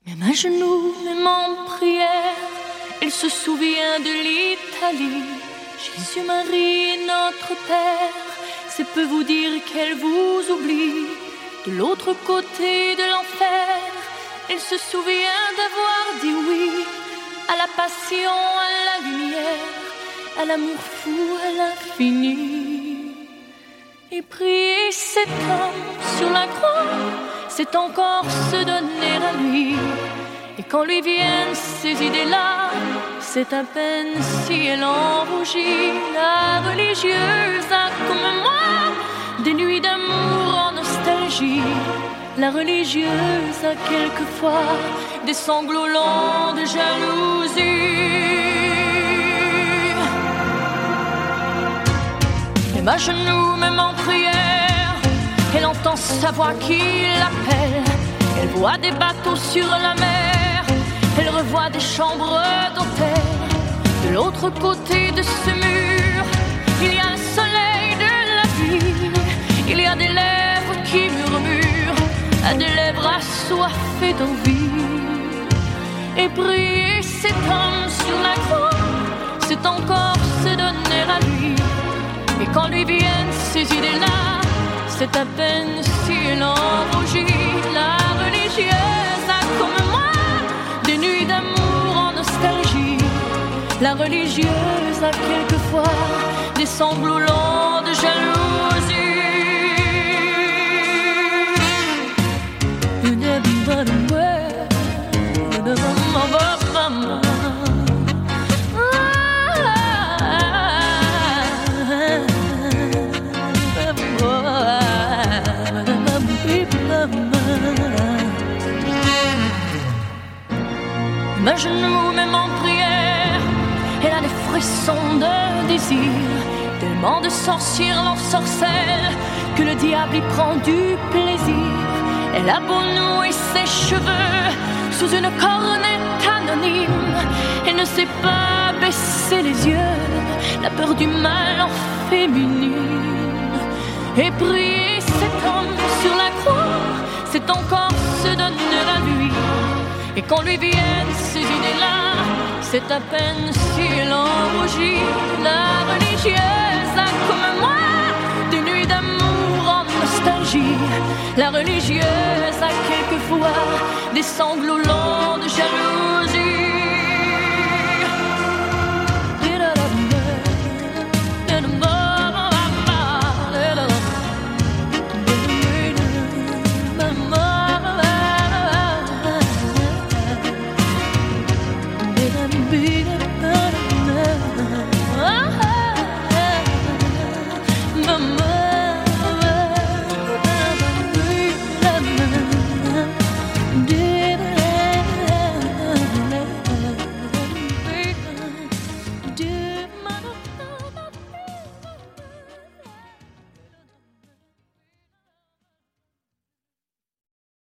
Même à genoux, même en prière, elle se souvient de l'Italie. Jésus, Marie et notre Père, c'est peu vous dire qu'elle vous oublie. De l'autre côté de l'enfer, elle se souvient d'avoir dit oui à la passion, à la lumière, à l'amour fou, à l'infini. Et prier cet homme sur la croix, c'est encore se donner à lui. Et quand lui viennent ces idées-là, c'est à peine si elle en rougit. La religieuse a comme moi des nuits d'amour en nostalgie. La religieuse a quelquefois des sanglots lents de jalousie. Même à genoux, même en prière, elle entend sa voix qui l'appelle. Elle voit des bateaux sur la mer, elle revoit des chambres d'hôtel. De l'autre côté de ce mur, il y a le soleil de la ville. Il y a des lèvres qui murmurent, à des lèvres assoiffées d'envie. Et prier cet homme sur la croix, c'est encore se donner à lui. Et quand lui viennent ces idées-là, c'est à peine si elle en rougit. La religieuse a comme moi des nuits d'amour en nostalgie. La religieuse a quelquefois des sanglots lents de jalousie. Même à genoux, même en prière, elle a des frissons de désir. Tellement de sorcières l'ensorcellent que le diable y prend du plaisir. Elle a beau nouer ses cheveux sous une cornette anonyme, elle ne sait pas baisser les yeux, la peur du mal en féminine. Et prier cet homme sur la croix, c'est encore se donner à lui. Et quand lui viennent ces idées-là, c'est à peine si elle en rougit. La religieuse a comme moi des nuits d'amour en nostalgie. La religieuse a quelquefois des sanglots lents